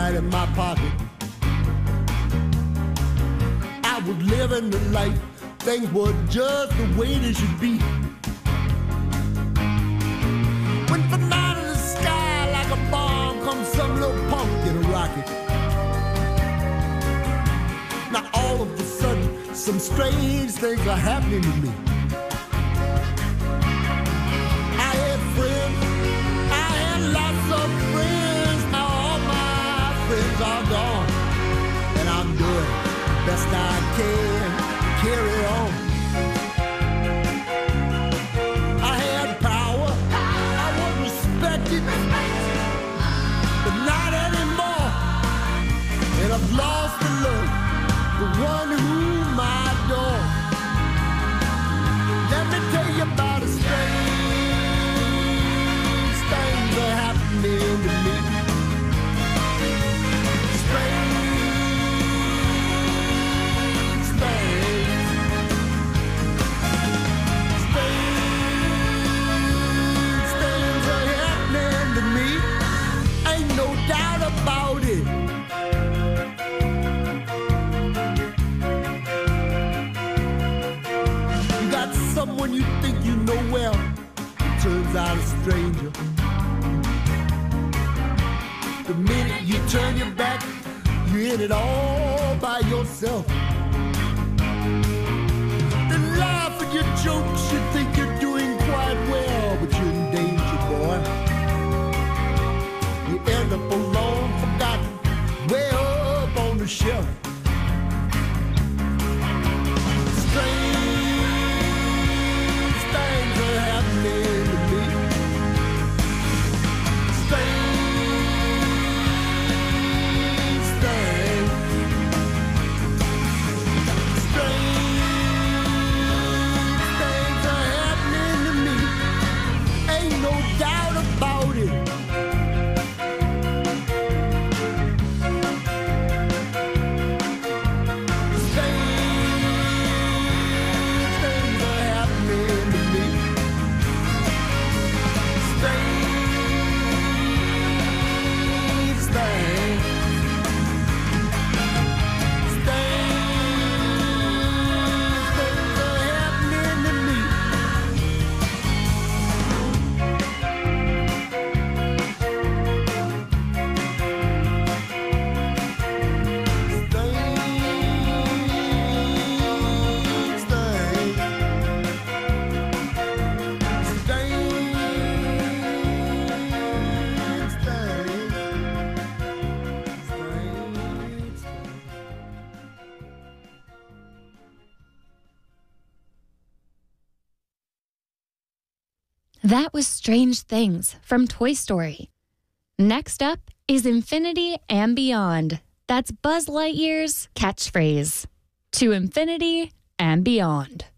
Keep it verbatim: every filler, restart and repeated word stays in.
right in my pocket. I was living the life, things were just the way they should be. When from out of the sky like a bomb comes some little punk in a rocket. Now all of a sudden some strange things are happening to me. I had friends, I had lots of friends. Now all my friends are gone, and I'm doing best I can, carry on. I had power, I was respected, but not anymore. And I've lost the love, the one whom I adore. Let me tell you about a strange things are happening to me. Strange about it. You got someone you think you know well, it turns out a stranger. The minute you turn your back, you're in it all by yourself. They laugh at your jokes, you think you're doing quite well, but you're in danger, boy. You end up alone, forgotten, way up on the shelf. Strange things are happening to me. Strange things. Strange things are happening to me. Ain't no doubt about it. That was Strange Things from Toy Story. Next up is Infinity and Beyond. That's Buzz Lightyear's catchphrase. To infinity and beyond.